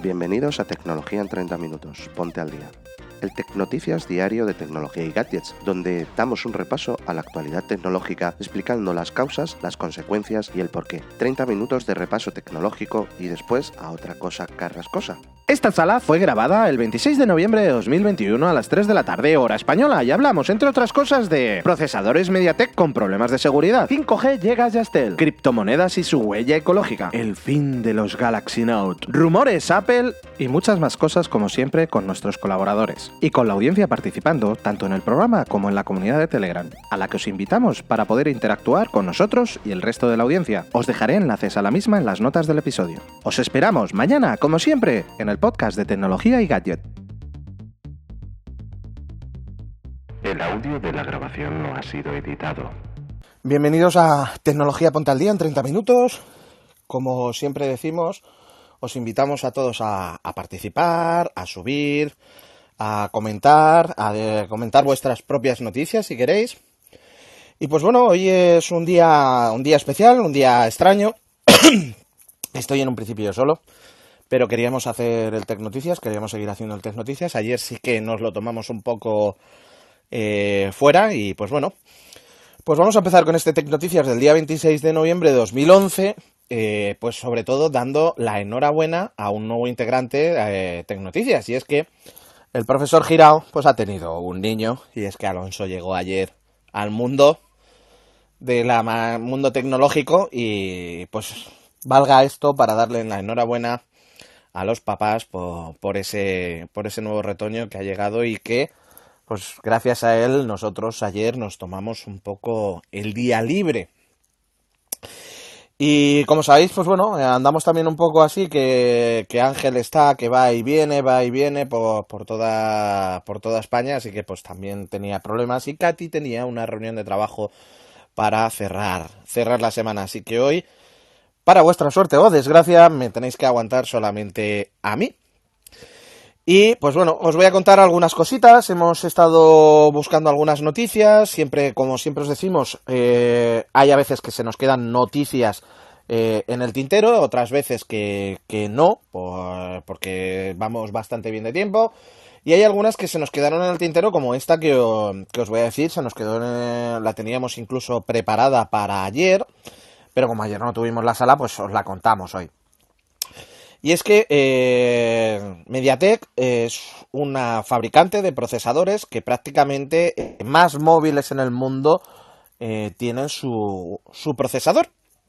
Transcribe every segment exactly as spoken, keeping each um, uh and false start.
Bienvenidos a Tecnología en treinta minutos, ponte al día. El Tecnoticias diario de tecnología y gadgets, donde damos un repaso a la actualidad tecnológica explicando las causas, las consecuencias y el porqué. treinta minutos de repaso tecnológico y después a otra cosa carrascosa. Esta sala fue grabada el veintiséis de noviembre de dos mil veintiuno a las tres de la tarde, hora española, y hablamos, entre otras cosas, de procesadores MediaTek con problemas de seguridad, cinco G llega a Yastel, criptomonedas y su huella ecológica, el fin de los Galaxy Note, rumores Apple y muchas más cosas, como siempre, con nuestros colaboradores y con la audiencia participando tanto en el programa como en la comunidad de Telegram, a la que os invitamos para poder interactuar con nosotros y el resto de la audiencia. Os dejaré enlaces a la misma en las notas del episodio. Os esperamos mañana, como siempre, en el podcast de tecnología y gadget. El audio de la grabación no ha sido editado. Bienvenidos a Tecnología Ponte al Día en treinta minutos. Como siempre decimos, os invitamos a todos a, a participar, a subir, a comentar, a de, comentar vuestras propias noticias si queréis. Y pues bueno, hoy es un día, un día especial, un día extraño. Estoy en un principio solo, pero queríamos hacer el Tecnoticias, queríamos seguir haciendo el Tecnoticias. Ayer sí que nos lo tomamos un poco eh, fuera y pues bueno, pues vamos a empezar con este Tecnoticias del día veintiséis de noviembre de dos mil once, eh, pues sobre todo dando la enhorabuena a un nuevo integrante de eh, Tecnoticias, y es que el profesor Girao pues ha tenido un niño, y es que Alonso llegó ayer al mundo del mundo tecnológico y pues valga esto para darle la enhorabuena a los papás por, por ese por ese nuevo retoño que ha llegado y que, pues gracias a él, nosotros ayer nos tomamos un poco el día libre. Y como sabéis, pues bueno, andamos también un poco así, que, que Ángel está, que va y viene, va y viene por, por toda por toda España, así que pues también tenía problemas, y Katy tenía una reunión de trabajo para cerrar, cerrar la semana, así que hoy, para vuestra suerte o desgracia, me tenéis que aguantar solamente a mí. Y pues bueno, os voy a contar algunas cositas. Hemos estado buscando algunas noticias. Siempre, como siempre os decimos, eh, hay a veces que se nos quedan noticias eh, en el tintero, otras veces que, que no, por, porque vamos bastante bien de tiempo. Y hay algunas que se nos quedaron en el tintero, como esta que, que os voy a decir. Se nos quedó, en, la teníamos incluso preparada para ayer, pero como ayer no tuvimos la sala, pues os la contamos hoy. Y es que eh, MediaTek es una fabricante de procesadores que prácticamente eh, más móviles en el mundo eh, tienen su, su procesador.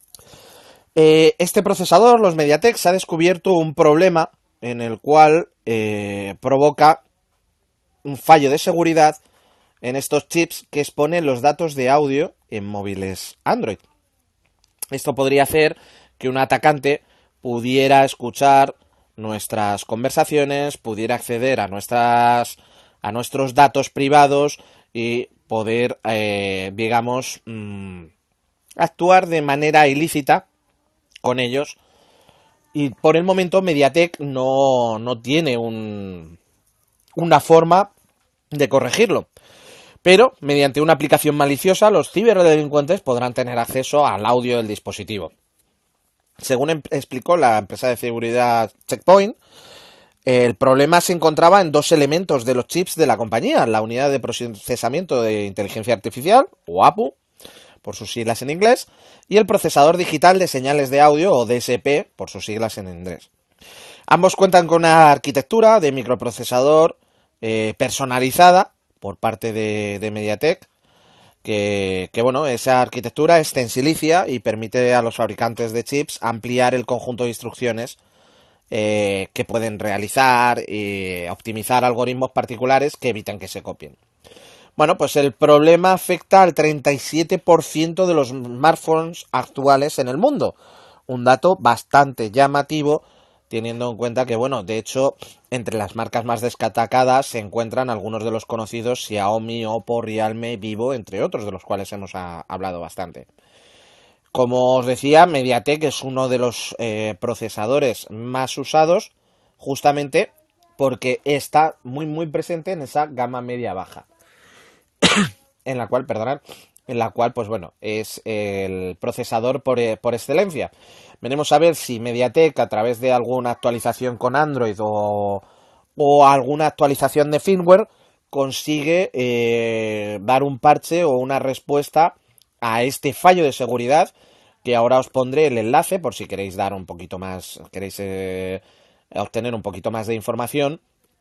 Eh, este procesador, los MediaTek, se ha descubierto un problema en el cual eh, provoca un fallo de seguridad en estos chips que exponen los datos de audio en móviles Android. Esto podría hacer que un atacante pudiera escuchar nuestras conversaciones, pudiera acceder a nuestras a nuestros datos privados y poder, eh, digamos, mmm, actuar de manera ilícita con ellos. Y por el momento MediaTek no, no tiene un, una forma de corregirlo. Pero mediante una aplicación maliciosa, los ciberdelincuentes podrán tener acceso al audio del dispositivo. Según explicó la empresa de seguridad Check Point, el problema se encontraba en dos elementos de los chips de la compañía: la unidad de procesamiento de inteligencia artificial, o A P U, por sus siglas en inglés, y el procesador digital de señales de audio, o D S P, por sus siglas en inglés. Ambos cuentan con una arquitectura de microprocesador eh, personalizada por parte de, de MediaTek, que, que bueno, esa arquitectura es en silicia y permite a los fabricantes de chips ampliar el conjunto de instrucciones eh, que pueden realizar y optimizar algoritmos particulares que eviten que se copien. Bueno, pues el problema afecta al treinta y siete por ciento de los smartphones actuales en el mundo, un dato bastante llamativo, teniendo en cuenta que, bueno, de hecho, entre las marcas más destacadas se encuentran algunos de los conocidos: Xiaomi, Oppo, Realme, Vivo, entre otros, de los cuales hemos a, hablado bastante. Como os decía, MediaTek es uno de los eh, procesadores más usados, justamente porque está muy muy presente en esa gama media-baja, en la cual, perdonad, en la cual, pues bueno, es el procesador por, por excelencia. Veremos a ver si MediaTek, a través de alguna actualización con Android o, o alguna actualización de firmware, consigue eh, dar un parche o una respuesta a este fallo de seguridad, que ahora os pondré el enlace por si queréis dar un poquito más, queréis eh, obtener un poquito más de información.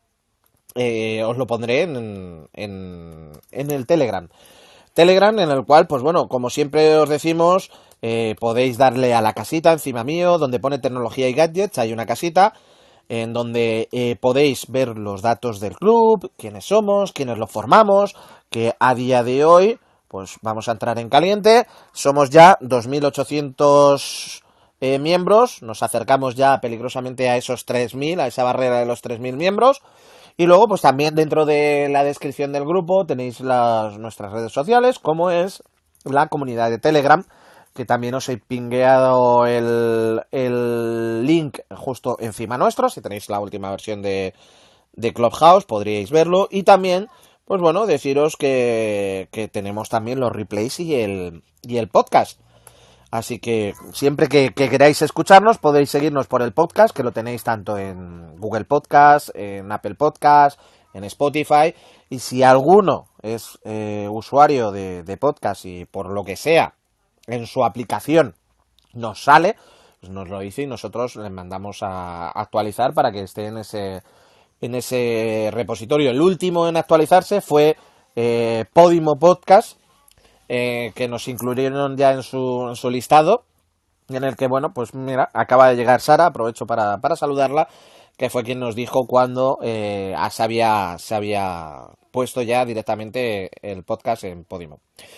Eh, os lo pondré en, en, en el Telegram. Telegram, en el cual, pues bueno, como siempre os decimos, eh, podéis darle a la casita encima mío, donde pone tecnología y gadgets, hay una casita en donde eh, podéis ver los datos del club, quiénes somos, quiénes lo formamos, que a día de hoy, pues vamos a entrar en caliente, somos ya dos mil ochocientos eh, miembros, nos acercamos ya peligrosamente a esos tres mil, a esa barrera de los tres mil miembros. Y luego, pues también dentro de la descripción del grupo tenéis las, nuestras redes sociales, como es la comunidad de Telegram, que también os he pingueado el, el link justo encima nuestro. Si tenéis la última versión de, de Clubhouse, podríais verlo. Y también, pues bueno, deciros que, que tenemos también los replays y el, y el podcast. Así que siempre que, que queráis escucharnos podéis seguirnos por el podcast, que lo tenéis tanto en Google Podcast, en Apple Podcast, en Spotify. Y si alguno es eh, usuario de, de podcast y por lo que sea en su aplicación nos sale, pues nos lo dice y nosotros le mandamos a actualizar para que esté en ese, en ese repositorio. El último en actualizarse fue eh, Podimo Podcast, Eh, que nos incluyeron ya en su, en su listado, en el que, bueno, pues mira, acaba de llegar Sara, aprovecho para, para saludarla, que fue quien nos dijo cuando eh, se, había, se había puesto ya directamente el podcast en Podimo.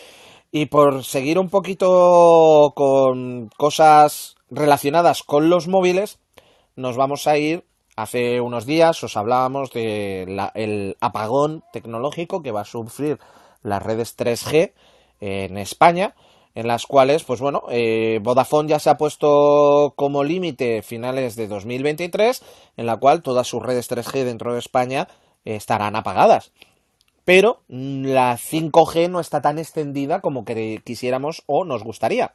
Y por seguir un poquito con cosas relacionadas con los móviles, nos vamos a ir. Hace unos días os hablábamos del apagón tecnológico que va a sufrir las redes tres G en España, en las cuales, pues bueno, eh, Vodafone ya se ha puesto como límite finales de dos mil veintitrés, en la cual todas sus redes tres G dentro de España eh, estarán apagadas. Pero la cinco G no está tan extendida como que quisiéramos o nos gustaría.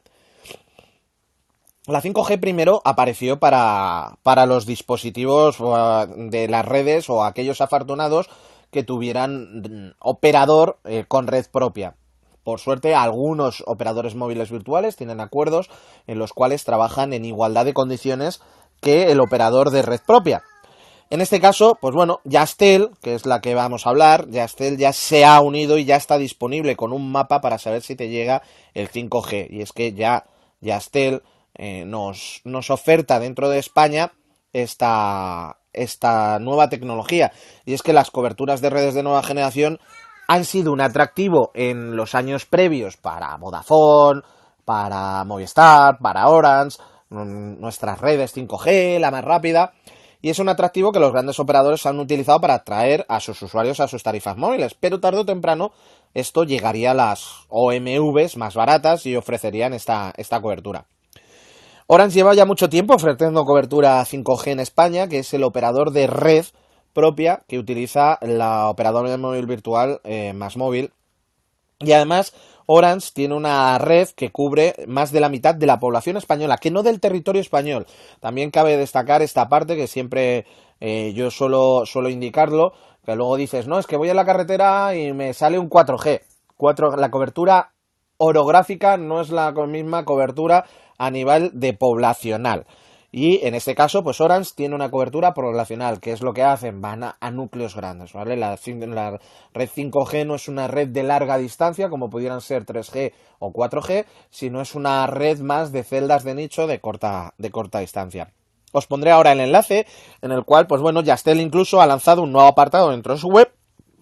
La cinco G primero apareció para, para los dispositivos de las redes o aquellos afortunados que tuvieran operador eh, con red propia. Por suerte, algunos operadores móviles virtuales tienen acuerdos en los cuales trabajan en igualdad de condiciones que el operador de red propia. En este caso, pues bueno, Yastel, que es la que vamos a hablar, Yastel ya se ha unido y ya está disponible con un mapa para saber si te llega el cinco G. Y es que ya Yastel eh, nos, nos oferta dentro de España esta, esta nueva tecnología. Y es que las coberturas de redes de nueva generación han sido un atractivo en los años previos para Vodafone, para Movistar, para Orange, nuestras redes cinco G, la más rápida, y es un atractivo que los grandes operadores han utilizado para atraer a sus usuarios a sus tarifas móviles, pero tarde o temprano esto llegaría a las O M Vs más baratas y ofrecerían esta, esta cobertura. Orange lleva ya mucho tiempo ofreciendo cobertura cinco G en España, que es el operador de red propia que utiliza la operadora de móvil virtual eh, Más Móvil, y además Orange tiene una red que cubre más de la mitad de la población española, que no del territorio español. También cabe destacar esta parte que siempre eh, yo suelo, suelo indicarlo, que luego dices, no, es que voy en la carretera y me sale un cuatro G. cuatro, la cobertura orográfica no es la misma cobertura a nivel de poblacional. Y en este caso, pues Orange tiene una cobertura poblacional, que es lo que hacen, van a, a núcleos grandes, ¿vale? La, la red cinco G no es una red de larga distancia, como pudieran ser tres G o cuatro G, sino es una red más de celdas de nicho de corta, de corta distancia. Os pondré ahora el enlace, en el cual, pues bueno, Yastel incluso ha lanzado un nuevo apartado dentro de su web,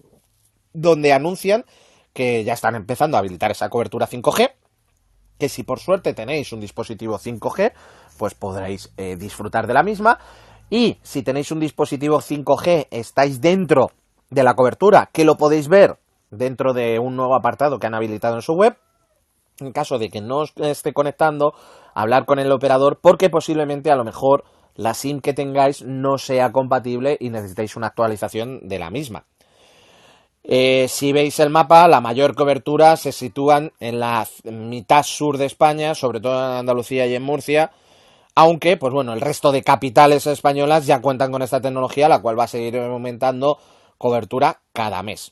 donde anuncian que ya están empezando a habilitar esa cobertura cinco G, que si por suerte tenéis un dispositivo cinco G, pues podréis eh, disfrutar de la misma. Y si tenéis un dispositivo cinco G, estáis dentro de la cobertura, que lo podéis ver dentro de un nuevo apartado que han habilitado en su web. En caso de que no os esté conectando, hablar con el operador, porque posiblemente a lo mejor la SIM que tengáis no sea compatible y necesitáis una actualización de la misma. Eh, si veis el mapa, la mayor cobertura se sitúan en la mitad sur de España, sobre todo en Andalucía y en Murcia, aunque, pues bueno, el resto de capitales españolas ya cuentan con esta tecnología, la cual va a seguir aumentando cobertura cada mes.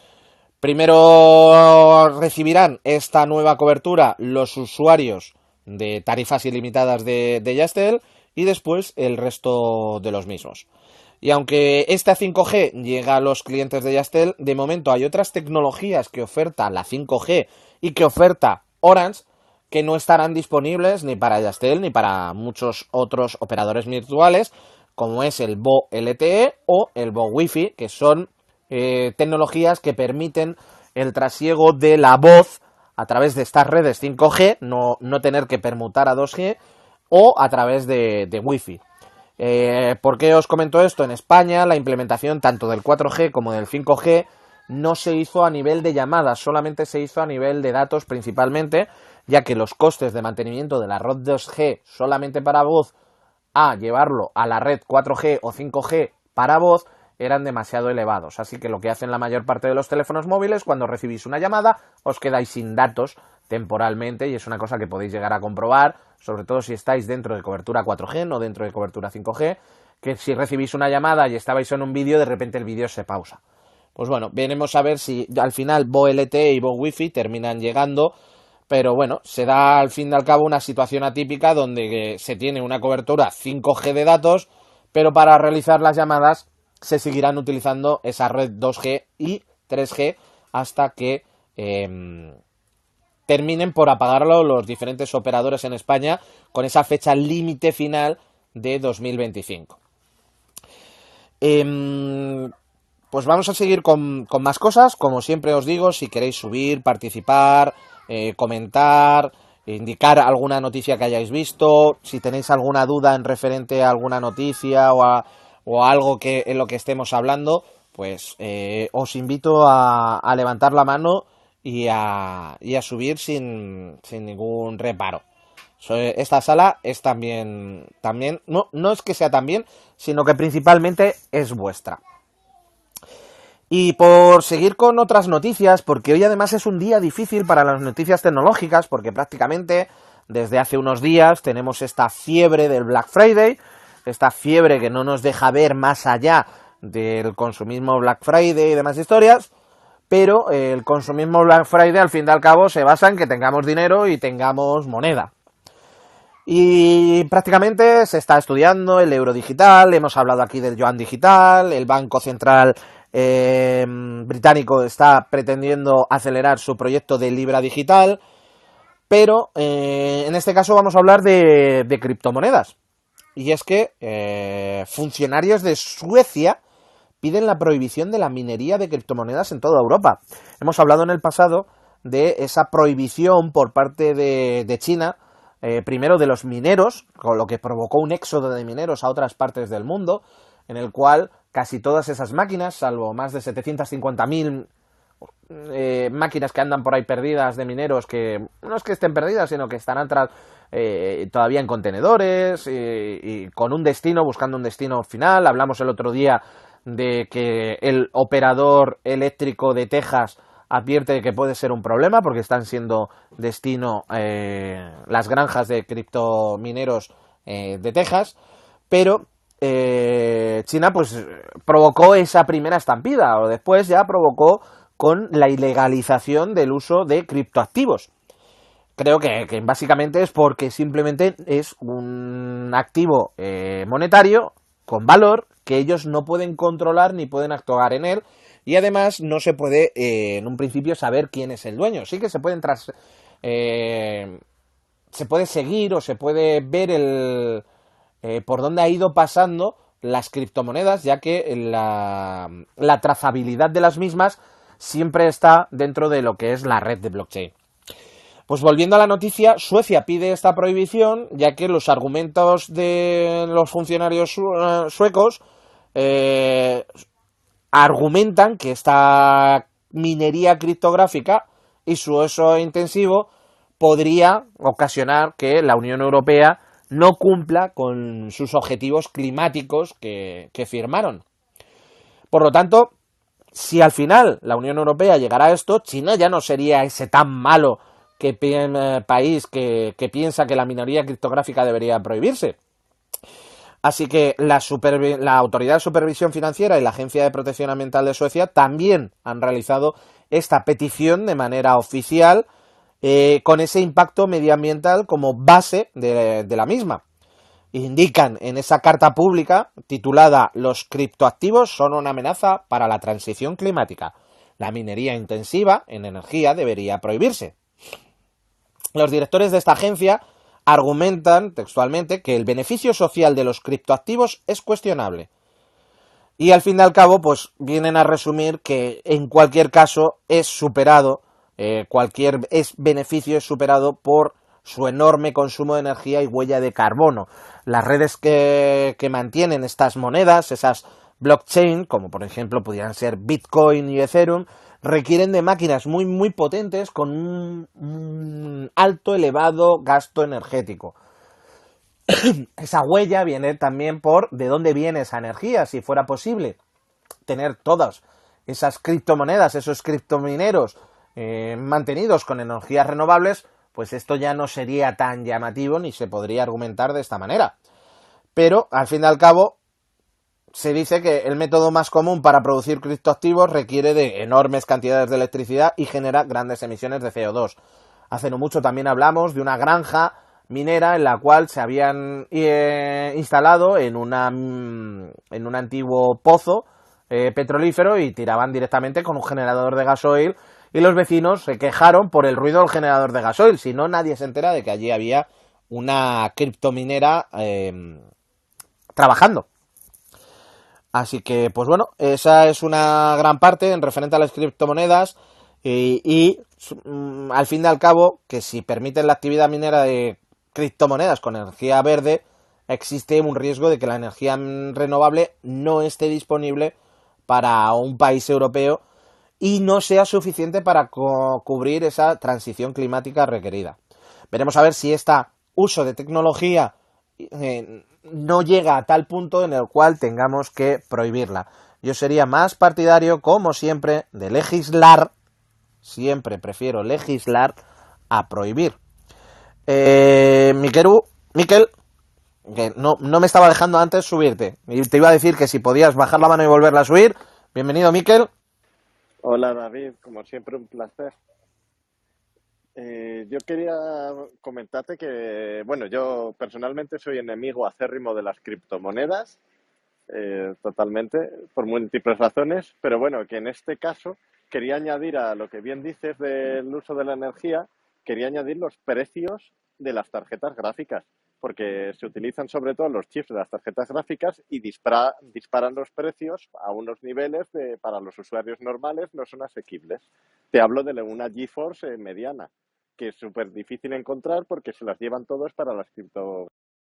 Primero recibirán esta nueva cobertura los usuarios de tarifas ilimitadas de, de Yastel y después el resto de los mismos. Y aunque esta cinco G llega a los clientes de Yastel, de momento hay otras tecnologías que oferta la cinco G y que oferta Orange que no estarán disponibles ni para Yastel ni para muchos otros operadores virtuales, como es el V O L T E o el V O Wi-Fi, que son eh, tecnologías que permiten el trasiego de la voz a través de estas redes cinco G, no, no tener que permutar a dos G, o a través de, de Wi-Fi. Eh, ¿Por qué os comento esto? En España la implementación tanto del cuatro G como del cinco G no se hizo a nivel de llamadas, solamente se hizo a nivel de datos principalmente, ya que los costes de mantenimiento de la red dos G solamente para voz a llevarlo a la red cuatro G o cinco G para voz eran demasiado elevados. Así que lo que hacen la mayor parte de los teléfonos móviles, cuando recibís una llamada, os quedáis sin datos temporalmente, y es una cosa que podéis llegar a comprobar, sobre todo si estáis dentro de cobertura cuatro G, no dentro de cobertura cinco G, que si recibís una llamada y estabais en un vídeo, de repente el vídeo se pausa. Pues bueno, veremos a ver si al final V O L T E y V O Wi-Fi terminan llegando, pero bueno, se da al fin y al cabo una situación atípica donde se tiene una cobertura cinco G de datos, pero para realizar las llamadas se seguirán utilizando esa red dos G y tres G hasta que eh, terminen por apagarlo los diferentes operadores en España con esa fecha límite final de dos mil veinticinco. Eh, pues vamos a seguir con, con más cosas. Como siempre os digo, si queréis subir, participar, eh, comentar, indicar alguna noticia que hayáis visto, si tenéis alguna duda en referente a alguna noticia o a o algo que en lo que estemos hablando, pues eh, os invito a, a levantar la mano y a, y a subir sin, sin ningún reparo. Esta sala es también, también no, no es que sea también, sino que principalmente es vuestra. Y por seguir con otras noticias, porque hoy además es un día difícil para las noticias tecnológicas, porque prácticamente desde hace unos días tenemos esta fiebre del Black Friday, esta fiebre que no nos deja ver más allá del consumismo Black Friday y demás historias, pero el consumismo Black Friday al fin y al cabo se basa en que tengamos dinero y tengamos moneda. Y prácticamente se está estudiando el euro digital, hemos hablado aquí del yuan digital, el Banco Central eh, británico está pretendiendo acelerar su proyecto de libra digital, pero eh, en este caso vamos a hablar de, de criptomonedas. Y es que eh, funcionarios de Suecia piden la prohibición de la minería de criptomonedas en toda Europa. Hemos hablado en el pasado de esa prohibición por parte de, de China, eh, primero de los mineros, con lo que provocó un éxodo de mineros a otras partes del mundo, en el cual casi todas esas máquinas, salvo más de setecientas cincuenta mil eh, máquinas que andan por ahí perdidas de mineros, que no es que estén perdidas, sino que estarán tras... Eh, todavía en contenedores y, y con un destino, buscando un destino final. Hablamos el otro día de que el operador eléctrico de Texas advierte de que puede ser un problema porque están siendo destino eh, las granjas de criptomineros eh, de Texas, pero eh, China pues provocó esa primera estampida, o después ya provocó con la ilegalización del uso de criptoactivos. Creo que, que básicamente es porque simplemente es un activo eh, monetario con valor que ellos no pueden controlar ni pueden actuar en él, y además no se puede eh, en un principio saber quién es el dueño. Sí que se pueden tras, eh, se puede seguir o se puede ver el eh, por dónde ha ido pasando las criptomonedas, ya que la, la trazabilidad de las mismas siempre está dentro de lo que es la red de blockchain. Pues volviendo a la noticia, Suecia pide esta prohibición, ya que los argumentos de los funcionarios suecos eh, argumentan que esta minería criptográfica y su uso intensivo podría ocasionar que la Unión Europea no cumpla con sus objetivos climáticos que, que firmaron. Por lo tanto, si al final la Unión Europea llegara a esto, China ya no sería ese tan malo que, eh, país que, que piensa que la minería criptográfica debería prohibirse. Así que la, supervi- la Autoridad de Supervisión Financiera y la Agencia de Protección Ambiental de Suecia también han realizado esta petición de manera oficial, eh, con ese impacto medioambiental como base de, de la misma. Indican en esa carta pública titulada "Los criptoactivos son una amenaza para la transición climática. La minería intensiva en energía debería prohibirse". Los directores de esta agencia argumentan textualmente que el beneficio social de los criptoactivos es cuestionable. Y al fin y al cabo, pues vienen a resumir que en cualquier caso es superado, eh, cualquier es beneficio es superado por su enorme consumo de energía y huella de carbono. Las redes que, que mantienen estas monedas, esas blockchain, como por ejemplo pudieran ser Bitcoin y Ethereum, requieren de máquinas muy muy potentes con un, un alto elevado gasto energético. Esa huella viene también por de dónde viene esa energía. Si fuera posible tener todas esas criptomonedas, esos criptomineros eh, mantenidos con energías renovables, pues esto ya no sería tan llamativo ni se podría argumentar de esta manera. Pero, al fin y al cabo, se dice que el método más común para producir criptoactivos requiere de enormes cantidades de electricidad y genera grandes emisiones de C O dos. Hace no mucho también hablamos de una granja minera en la cual se habían eh, instalado en, una, en un antiguo pozo eh, petrolífero y tiraban directamente con un generador de gasoil, y los vecinos se quejaron por el ruido del generador de gasoil. Si no, nadie se entera de que allí había una criptominera eh, trabajando. Así que, pues bueno, esa es una gran parte en referente a las criptomonedas y, y mm, al fin y al cabo, que si permiten la actividad minera de criptomonedas con energía verde, existe un riesgo de que la energía renovable no esté disponible para un país europeo y no sea suficiente para co- cubrir esa transición climática requerida. Veremos a ver si este uso de tecnología eh, no llega a tal punto en el cual tengamos que prohibirla. Yo sería más partidario, como siempre, de legislar. Siempre prefiero legislar a prohibir. Eh, Miquelu, Miquel, que no, no me estaba dejando antes subirte. Y te iba a decir que si podías bajar la mano y volverla a subir. Bienvenido, Miquel. Hola David, como siempre un placer. Eh, yo quería comentarte que, bueno, yo personalmente soy enemigo acérrimo de las criptomonedas, eh, totalmente, por múltiples razones, pero bueno, que en este caso quería añadir a lo que bien dices del uso de la energía, quería añadir los precios de las tarjetas gráficas, porque se utilizan sobre todo los chips de las tarjetas gráficas y dispara, disparan los precios a unos niveles de, para los usuarios normales no son asequibles. Te hablo de una GeForce eh, mediana, que es súper difícil encontrar porque se las llevan todos para las cripto.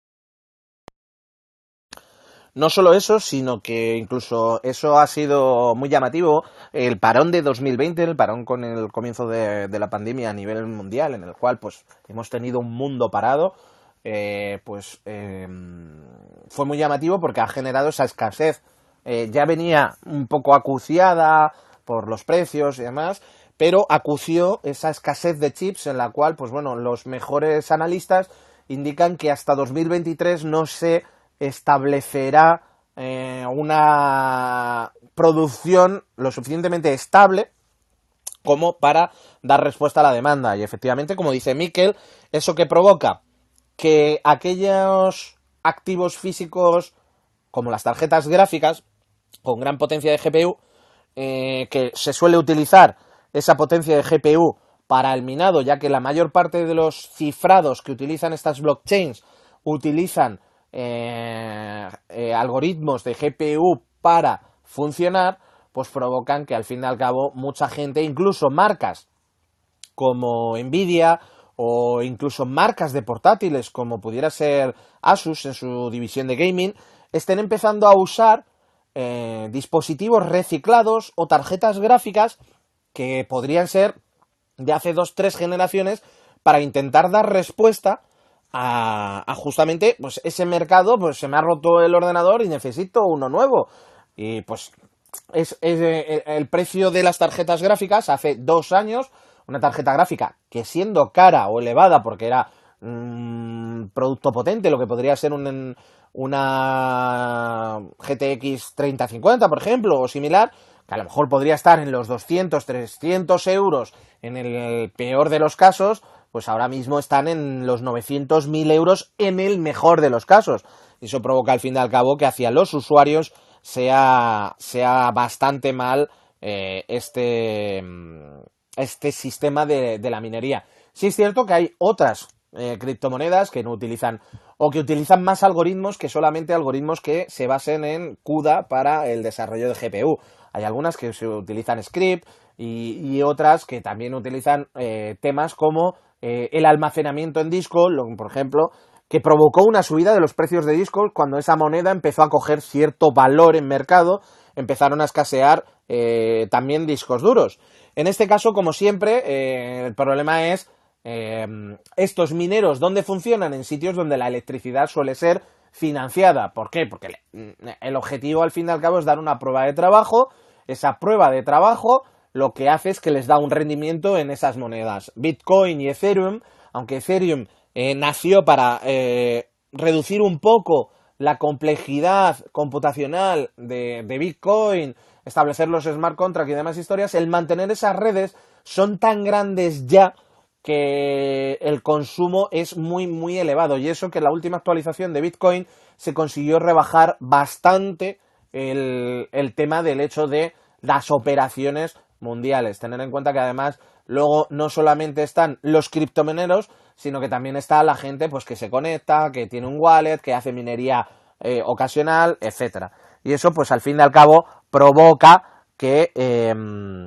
No solo eso, sino que incluso eso ha sido muy llamativo. El parón de dos mil veinte, el parón con el comienzo de, de la pandemia a nivel mundial, en el cual pues hemos tenido un mundo parado, eh, pues eh, fue muy llamativo porque ha generado esa escasez. Eh, ya venía un poco acuciada por los precios y demás, pero acució esa escasez de chips en la cual, pues bueno, los mejores analistas indican que hasta dos mil veintitrés no se establecerá eh, una producción lo suficientemente estable como para dar respuesta a la demanda. Y efectivamente, como dice Miquel, eso que provoca que aquellos activos físicos como las tarjetas gráficas con gran potencia de G P U, eh, que se suele utilizar esa potencia de G P U para el minado, ya que la mayor parte de los cifrados que utilizan estas blockchains utilizan Eh, eh, algoritmos de G P U para funcionar, pues provocan que al fin y al cabo mucha gente, incluso marcas como Nvidia o incluso marcas de portátiles como pudiera ser Asus en su división de gaming, estén empezando a usar eh, dispositivos reciclados o tarjetas gráficas que podrían ser de hace dos, tres generaciones para intentar dar respuesta A, a justamente pues ese mercado. Pues se me ha roto el ordenador y necesito uno nuevo, y pues es, es eh, el precio de las tarjetas gráficas hace dos años. Una tarjeta gráfica que, siendo cara o elevada porque era un producto potente, lo que podría ser un, una G T X treinta cincuenta, por ejemplo, o similar, que a lo mejor podría estar en los doscientos, trescientos euros en el peor de los casos, pues ahora mismo están en los novecientos, mil euros en el mejor de los casos. Y eso provoca, al fin y al cabo, que hacia los usuarios sea, sea bastante mal eh, este... este sistema de, de la minería. Sí es cierto que hay otras eh, criptomonedas que no utilizan, o que utilizan más algoritmos que solamente algoritmos que se basen en CUDA para el desarrollo de G P U. Hay algunas que se utilizan script y, y otras que también utilizan eh, temas como eh, el almacenamiento en disco, lo, por ejemplo, que provocó una subida de los precios de discos cuando esa moneda empezó a coger cierto valor en mercado, empezaron a escasear eh, también discos duros. En este caso, como siempre, eh, el problema es eh, estos mineros, ¿dónde funcionan? En sitios donde la electricidad suele ser financiada. ¿Por qué? Porque el objetivo, al fin y al cabo, es dar una prueba de trabajo. Esa prueba de trabajo lo que hace es que les da un rendimiento en esas monedas. Bitcoin y Ethereum, aunque Ethereum eh, nació para eh, reducir un poco la complejidad computacional de, de Bitcoin, establecer los smart contracts y demás historias, el mantener esas redes son tan grandes ya que el consumo es muy muy elevado, y eso que en la última actualización de Bitcoin se consiguió rebajar bastante el, el tema del hecho de las operaciones mundiales. Tener en cuenta que además luego no solamente están los criptomineros, sino que también está la gente pues que se conecta, que tiene un wallet, que hace minería eh, ocasional, etcétera. Y eso, pues al fin y al cabo, provoca que, eh,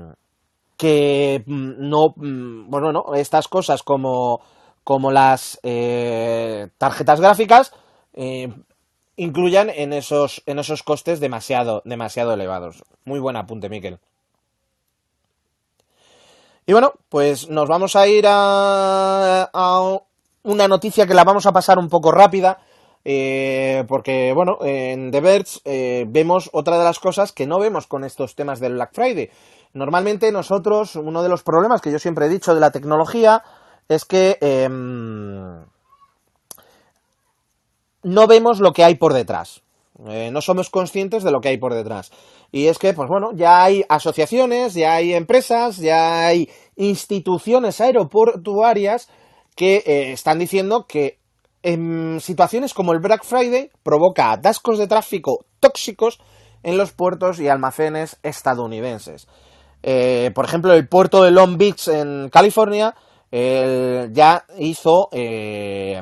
que no, bueno, no, estas cosas como, como las eh, tarjetas gráficas eh, incluyan en esos, en esos costes demasiado, demasiado elevados. Muy buen apunte, Miquel. Y bueno, pues nos vamos a ir a, a una noticia que la vamos a pasar un poco rápida. Eh, porque, bueno, en The Verge eh, vemos otra de las cosas que no vemos con estos temas del Black Friday. Normalmente nosotros, uno de los problemas que yo siempre he dicho de la tecnología es que eh, no vemos lo que hay por detrás. Eh, no somos conscientes de lo que hay por detrás. Y es que, pues bueno, ya hay asociaciones, ya hay empresas, ya hay instituciones aeroportuarias que eh, están diciendo que en situaciones como el Black Friday provoca atascos de tráfico tóxicos en los puertos y almacenes estadounidenses. Eh, por ejemplo, el puerto de Long Beach en California eh, ya hizo eh,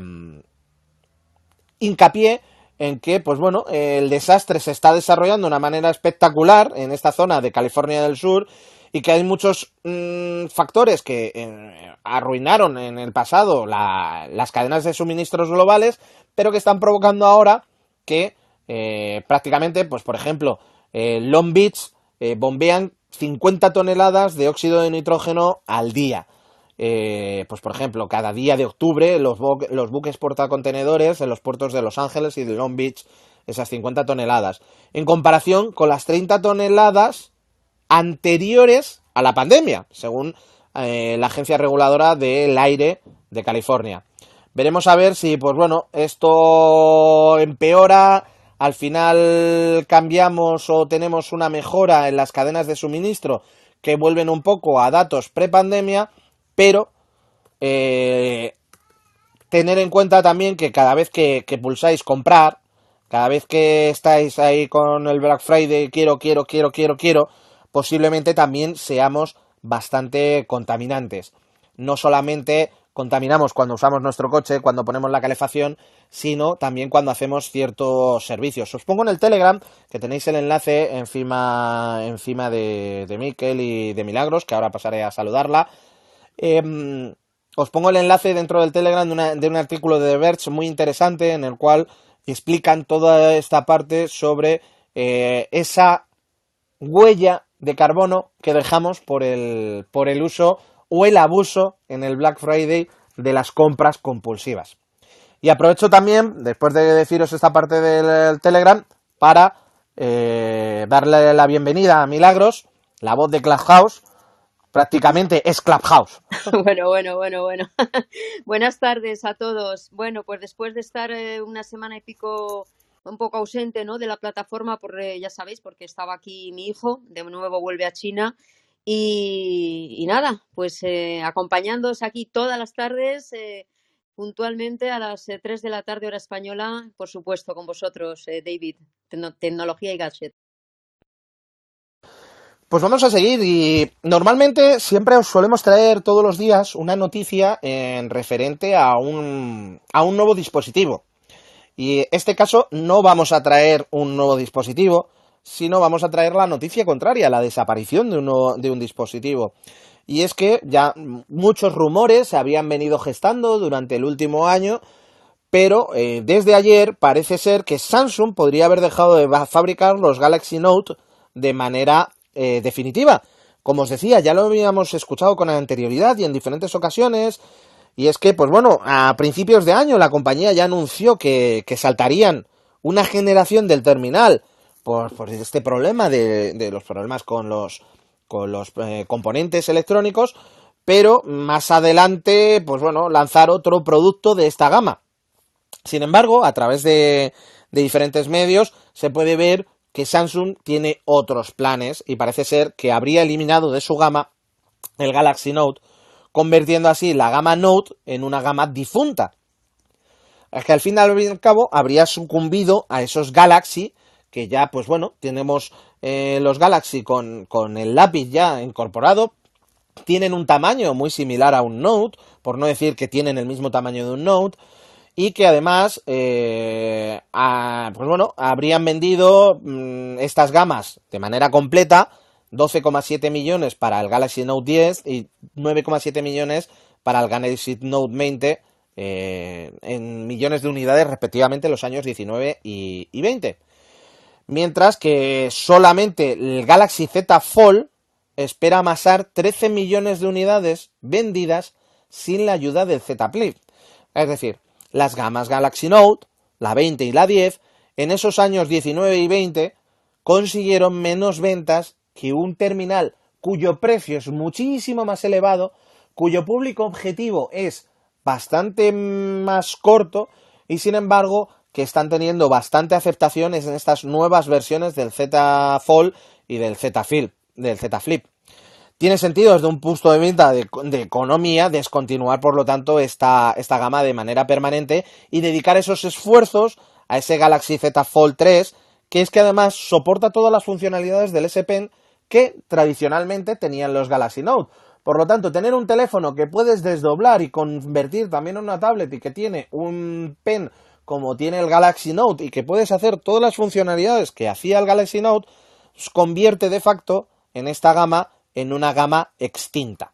hincapié en que, pues bueno, el desastre se está desarrollando de una manera espectacular en esta zona de California del Sur, y que hay muchos mmm, factores que eh, arruinaron en el pasado la, las cadenas de suministros globales, pero que están provocando ahora que eh, prácticamente, pues por ejemplo, eh, Long Beach eh, bombean cincuenta toneladas de óxido de nitrógeno al día. Eh, pues por ejemplo, cada día de octubre los, bu- los buques portacontenedores en los puertos de Los Ángeles y de Long Beach, esas cincuenta toneladas, en comparación con las treinta toneladas anteriores a la pandemia, según eh, la agencia reguladora del aire de California. Veremos a ver si, pues bueno, esto empeora, al final cambiamos o tenemos una mejora en las cadenas de suministro que vuelven un poco a datos prepandemia, pero eh, tener en cuenta también que cada vez que, que pulsáis comprar, cada vez que estáis ahí con el Black Friday, quiero, quiero, quiero, quiero, quiero, posiblemente también seamos bastante contaminantes. No solamente contaminamos cuando usamos nuestro coche, cuando ponemos la calefacción, sino también cuando hacemos ciertos servicios. Os pongo en el Telegram, que tenéis el enlace encima, encima de, de Miquel y de Milagros, que ahora pasaré a saludarla. Eh, os pongo el enlace dentro del Telegram de, una, de un artículo de The Verge muy interesante, en el cual explican toda esta parte sobre eh, esa huella de carbono que dejamos por el, por el uso o el abuso en el Black Friday de las compras compulsivas. Y aprovecho también, después de deciros esta parte del Telegram, para eh, darle la bienvenida a Milagros, la voz de Clubhouse. Prácticamente es Clubhouse. Bueno, bueno, bueno, bueno. Buenas tardes a todos. Bueno, pues después de estar eh, una semana y pico un poco ausente, ¿no?, de la plataforma, por, eh, ya sabéis, porque estaba aquí mi hijo, de nuevo vuelve a China. Y, y nada, pues eh, acompañándoos aquí todas las tardes, eh, puntualmente a las eh, tres de la tarde hora española, por supuesto, con vosotros, eh, David, Tecno- Tecnología y Gadget. Pues vamos a seguir y normalmente siempre os solemos traer todos los días una noticia en referente a un, a un nuevo dispositivo. Y en este caso no vamos a traer un nuevo dispositivo, sino vamos a traer la noticia contraria, la desaparición de un, nuevo, de un dispositivo. Y es que ya muchos rumores se habían venido gestando durante el último año, pero eh, desde ayer parece ser que Samsung podría haber dejado de fabricar los Galaxy Note de manera eh, definitiva. Como os decía, ya lo habíamos escuchado con anterioridad y en diferentes ocasiones, y es que, pues bueno, a principios de año la compañía ya anunció que, que saltarían una generación del terminal por, por este problema de, de los problemas con los, con los eh, componentes electrónicos, pero más adelante, pues bueno, lanzar otro producto de esta gama. Sin embargo, a través de, de diferentes medios se puede ver que Samsung tiene otros planes y parece ser que habría eliminado de su gama el Galaxy Note, convirtiendo así la gama Note en una gama difunta. Es que al fin y al cabo habría sucumbido a esos Galaxy, que ya, pues bueno, tenemos eh, los Galaxy con, con el lápiz ya incorporado, tienen un tamaño muy similar a un Note, por no decir que tienen el mismo tamaño de un Note, y que además, eh, a, pues bueno, habrían vendido mmm, estas gamas de manera completa, doce coma siete millones para el Galaxy Note diez y nueve coma siete millones para el Galaxy Note veinte, eh, en millones de unidades respectivamente en los años diecinueve y, y veinte. Mientras que solamente el Galaxy Z Fold espera amasar trece millones de unidades vendidas sin la ayuda del Z Flip. Es decir, las gamas Galaxy Note, la veinte y la diez, en esos años diecinueve y veinte consiguieron menos ventas que un terminal cuyo precio es muchísimo más elevado, cuyo público objetivo es bastante más corto y sin embargo que están teniendo bastante aceptación en estas nuevas versiones del Z Fold y del Z Flip, del Z Flip. Tiene sentido desde un punto de vista de, de economía descontinuar, por lo tanto, esta, esta gama de manera permanente y dedicar esos esfuerzos a ese Galaxy Z Fold tres, que es que además soporta todas las funcionalidades del S Pen que tradicionalmente tenían los Galaxy Note. Por lo tanto, tener un teléfono que puedes desdoblar y convertir también en una tablet y que tiene un pen como tiene el Galaxy Note y que puedes hacer todas las funcionalidades que hacía el Galaxy Note, pues convierte de facto en esta gama en una gama extinta.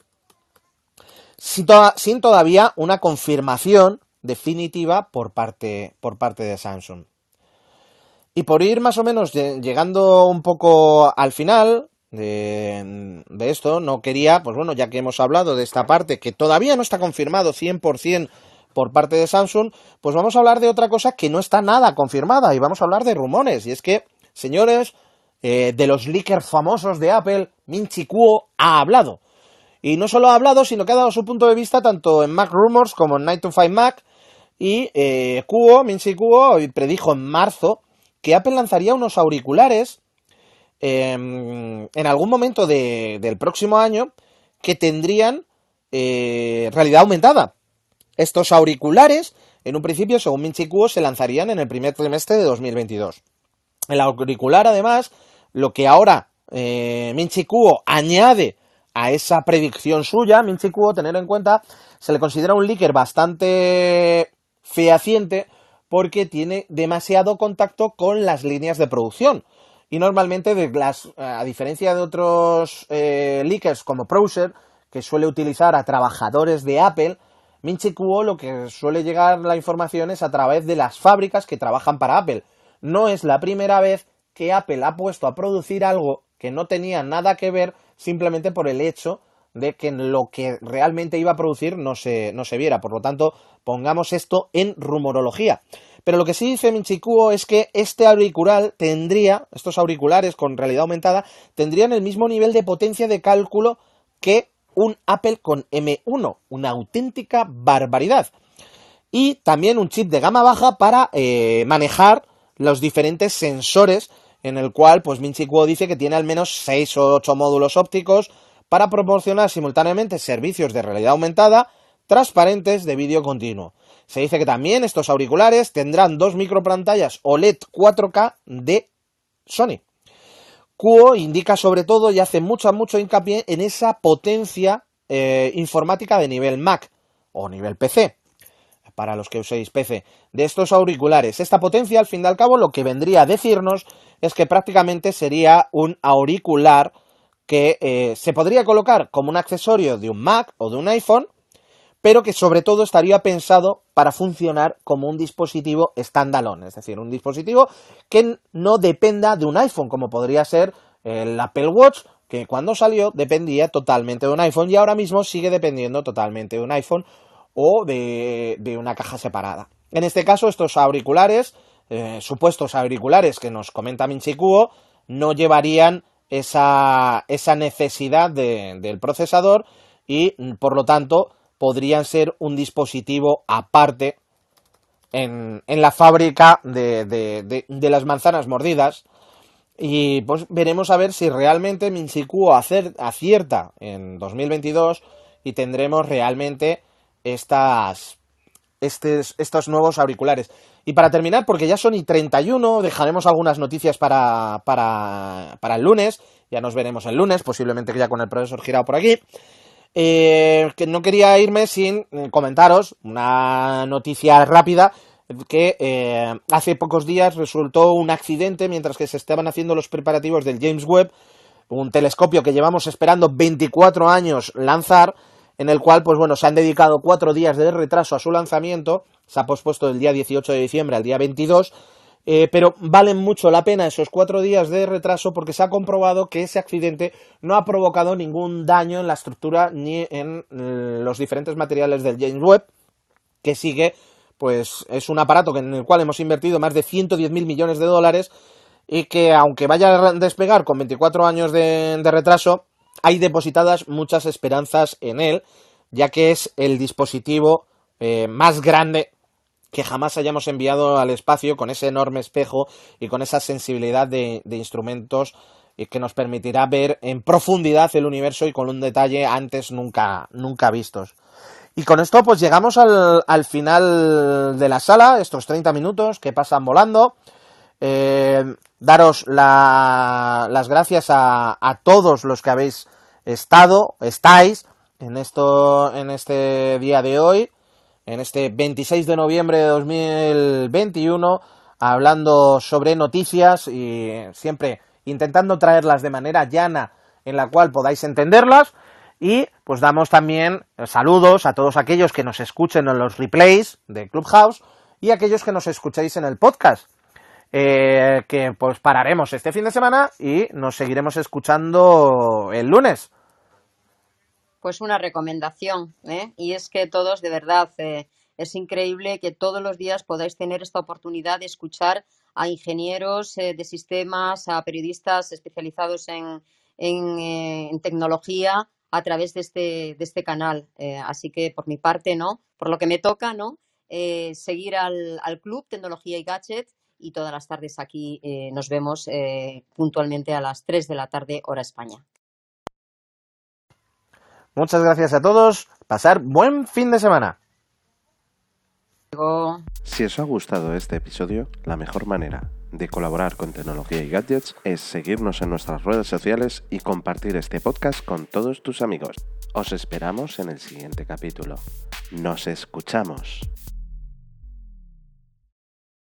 Sin, to- sin todavía una confirmación definitiva por parte, por parte de Samsung. Y por ir más o menos llegando un poco al final de, de esto, no quería, pues bueno, ya que hemos hablado de esta parte que todavía no está confirmado cien por ciento por parte de Samsung, pues vamos a hablar de otra cosa que no está nada confirmada y vamos a hablar de rumores. Y es que, señores, eh, de los leakers famosos de Apple, Ming-Chi Kuo ha hablado. Y no solo ha hablado, sino que ha dado su punto de vista tanto en Mac Rumors como en nine to five Mac. Y eh, Kuo, Ming-Chi Kuo, predijo en marzo que Apple lanzaría unos auriculares eh, en algún momento de, del próximo año que tendrían eh, realidad aumentada. Estos auriculares, en un principio, según Ming-Chi Kuo, se lanzarían en el primer trimestre de dos mil veintidós. El auricular, además, lo que ahora eh, Ming-Chi Kuo añade a esa predicción suya, Ming-Chi Kuo, tener en cuenta, se le considera un leaker bastante fehaciente porque tiene demasiado contacto con las líneas de producción. Y normalmente, de las, a diferencia de otros eh, leakers como Prouser, que suele utilizar a trabajadores de Apple, Ming-Chi Kuo lo que suele llegar la información es a través de las fábricas que trabajan para Apple. No es la primera vez que Apple ha puesto a producir algo que no tenía nada que ver simplemente por el hecho de que lo que realmente iba a producir no se, no se viera. Por lo tanto, pongamos esto en rumorología. Pero lo que sí dice Ming Chi Kuo es que este auricular tendría, estos auriculares con realidad aumentada, tendrían el mismo nivel de potencia de cálculo que un Apple con M uno, una auténtica barbaridad. Y también un chip de gama baja para eh, manejar los diferentes sensores, en el cual pues Ming Chi Kuo dice que tiene al menos seis o ocho módulos ópticos para proporcionar simultáneamente servicios de realidad aumentada transparentes de vídeo continuo. Se dice que también estos auriculares tendrán dos micropantallas O L E D cuatro K de Sony. Kuo indica sobre todo y hace mucho, mucho hincapié en esa potencia eh, informática de nivel Mac o nivel P C, para los que uséis P C, de estos auriculares. Esta potencia, al fin y al cabo, lo que vendría a decirnos es que prácticamente sería un auricular que eh, se podría colocar como un accesorio de un Mac o de un iPhone, pero que sobre todo estaría pensado para funcionar como un dispositivo standalone, es decir, un dispositivo que no dependa de un iPhone, como podría ser el Apple Watch, que cuando salió dependía totalmente de un iPhone y ahora mismo sigue dependiendo totalmente de un iPhone o de, de una caja separada. En este caso, estos auriculares, eh, supuestos auriculares que nos comenta Ming Chi Kuo, no llevarían esa, esa necesidad de, del procesador y, por lo tanto, podrían ser un dispositivo aparte en, en la fábrica de, de, de, de las manzanas mordidas. Y pues veremos a ver si realmente Ming Chi Kuo acierta en dos mil veintidós y tendremos realmente estas, estos, estos nuevos auriculares. Y para terminar, porque ya son y treinta y uno, dejaremos algunas noticias para, para, para el lunes. Ya nos veremos el lunes, posiblemente ya con el profesor Girao por aquí. Eh, que no quería irme sin comentaros una noticia rápida que eh, hace pocos días resultó un accidente mientras que se estaban haciendo los preparativos del James Webb, un telescopio que llevamos esperando veinticuatro años lanzar, en el cual pues bueno, se han dedicado cuatro días de retraso a su lanzamiento, se ha pospuesto del día dieciocho de diciembre al día veintidós, Eh, pero valen mucho la pena esos cuatro días de retraso porque se ha comprobado que ese accidente no ha provocado ningún daño en la estructura ni en los diferentes materiales del James Webb, que sigue, pues es un aparato en el cual hemos invertido más de ciento diez mil millones de dólares y que aunque vaya a despegar con veinticuatro años de, de retraso, hay depositadas muchas esperanzas en él, ya que es el dispositivo eh, más grande que jamás hayamos enviado al espacio, con ese enorme espejo y con esa sensibilidad de, de instrumentos y que nos permitirá ver en profundidad el universo y con un detalle antes nunca, nunca vistos. Y con esto pues llegamos al, al final de la sala, estos treinta minutos que pasan volando. Eh, daros la, las gracias a, a todos los que habéis estado, estáis en, esto, en este día de hoy, en este veintiséis de noviembre de dos mil veintiuno, hablando sobre noticias y siempre intentando traerlas de manera llana en la cual podáis entenderlas. Y pues damos también saludos a todos aquellos que nos escuchen en los replays de Clubhouse y aquellos que nos escuchéis en el podcast, eh, que pues pararemos este fin de semana y nos seguiremos escuchando el lunes. Pues una recomendación, ¿eh? Y es que todos, de verdad, eh, es increíble que todos los días podáis tener esta oportunidad de escuchar a ingenieros eh, de sistemas, a periodistas especializados en, en, eh, en tecnología a través de este, de este canal. Eh, así que por mi parte, ¿no? Por lo que me toca, ¿no? Eh, seguir al, al Club Tecnología y Gadget y todas las tardes aquí eh, nos vemos eh, puntualmente a las tres de la tarde, hora España. Muchas gracias a todos. Pasar buen fin de semana. Si os ha gustado este episodio, la mejor manera de colaborar con Tecnología y Gadgets es seguirnos en nuestras redes sociales y compartir este podcast con todos tus amigos. Os esperamos en el siguiente capítulo. Nos escuchamos.